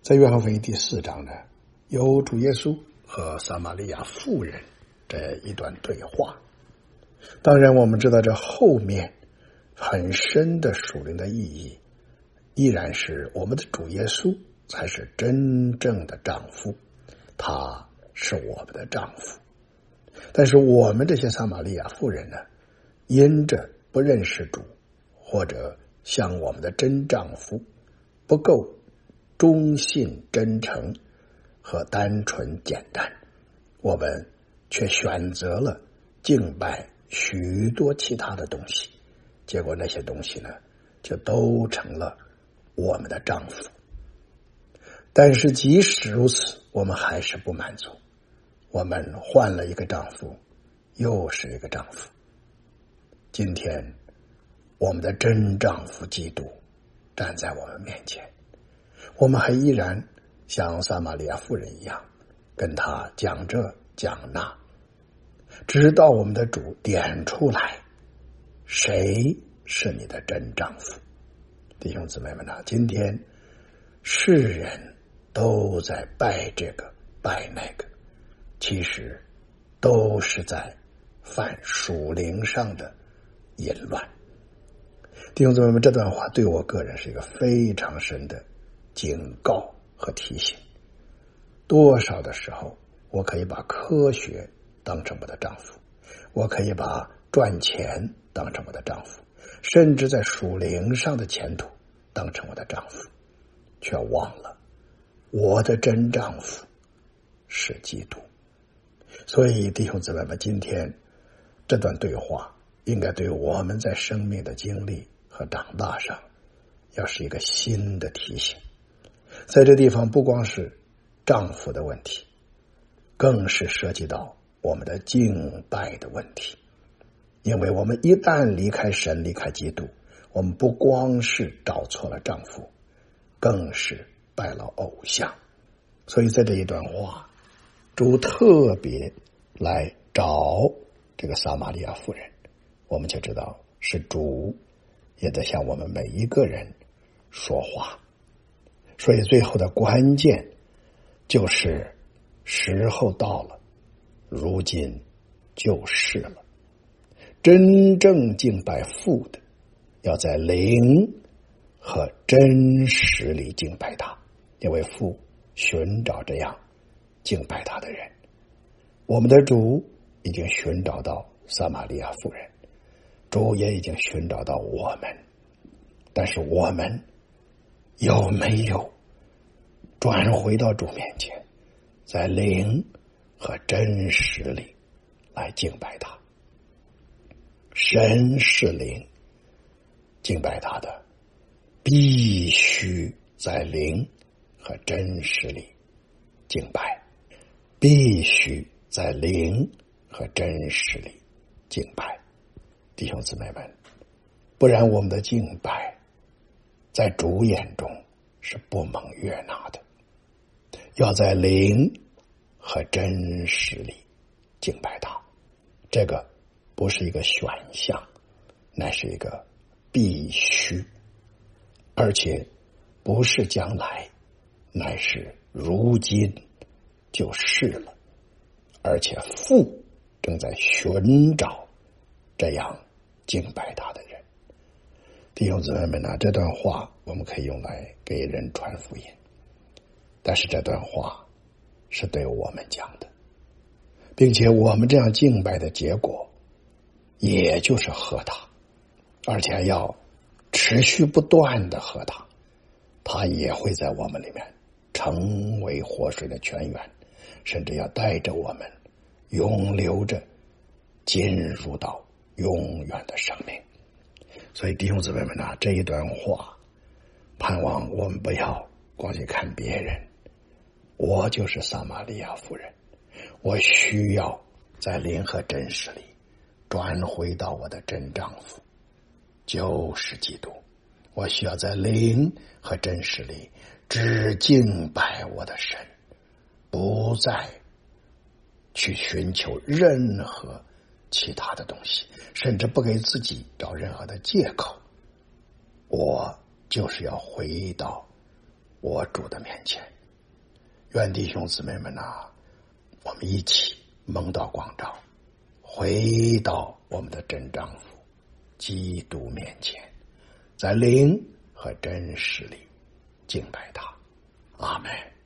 在约翰福音第4章呢，有主耶稣和撒玛利亚妇人这一段对话。当然我们知道这后面很深的属灵的意义，依然是我们的主耶稣才是真正的丈夫，他是我们的丈夫。但是我们这些撒玛利亚妇人呢，因着不认识主，或者像我们的真丈夫不够忠信真诚和单纯简单，我们却选择了敬拜许多其他的东西，结果那些东西呢，就都成了我们的丈夫。但是即使如此，我们还是不满足，我们换了一个丈夫，又是一个丈夫。今天我们的真丈夫基督站在我们面前，我们还依然像撒玛利亚妇人一样跟他讲这讲那，直到我们的主点出来谁是你的真丈夫。弟兄姊妹们啊，今天世人都在拜这个拜那个，其实都是在犯属灵上的淫乱。弟兄姊妹们，这段话对我个人是一个非常深的警告和提醒。多少的时候我可以把科学当成我的丈夫，我可以把赚钱当成我的丈夫，甚至在属灵上的前途当成我的丈夫，却忘了我的真丈夫是基督。所以弟兄姊妹们，今天这段对话应该对我们在生命的经历和长大上要是一个新的提醒。在这地方不光是丈夫的问题，更是涉及到我们的敬拜的问题。因为我们一旦离开神，离开基督，我们不光是找错了丈夫，更是拜了偶像。所以在这一段话，主特别来找这个撒玛利亚妇人，我们就知道是主也在向我们每一个人说话。所以最后的关键就是时候到了，如今就是了。真正敬拜父的，要在灵和真实里敬拜他，因为父寻找这样敬拜他的人。我们的主已经寻找到撒玛利亚妇人，主也已经寻找到我们，但是我们有没有转回到主面前，在灵和真实里来敬拜他？神是灵，敬拜他的必须在灵和真实里敬拜，必须在灵和真实里敬拜。弟兄姊妹们，不然我们的敬拜在主眼中是不蒙悦纳的。要在灵和真实里敬拜他，这个不是一个选项，乃是一个必须，而且不是将来，乃是如今就是了。而且父正在寻找这样敬拜他的人。弟兄姊妹们呢，这段话我们可以用来给人传福音，但是这段话是对我们讲的，并且我们这样敬拜的结果也就是喝它，而且要持续不断的喝它，它也会在我们里面成为活水的泉源，甚至要带着我们永留着进入到永远的生命。所以弟兄姊妹们啊，这一段话盼望我们不要光去看别人，我就是撒玛利亚妇人，我需要在灵和真实里转回到我的真丈夫，就是基督。我需要在灵和真实里只敬拜我的神，不再去寻求任何其他的东西，甚至不给自己找任何的借口。我就是要回到我主的面前， 愿弟兄姊妹们我们一起蒙到光照，回到我们的真丈夫基督面前，在灵和真实里敬拜他。阿们。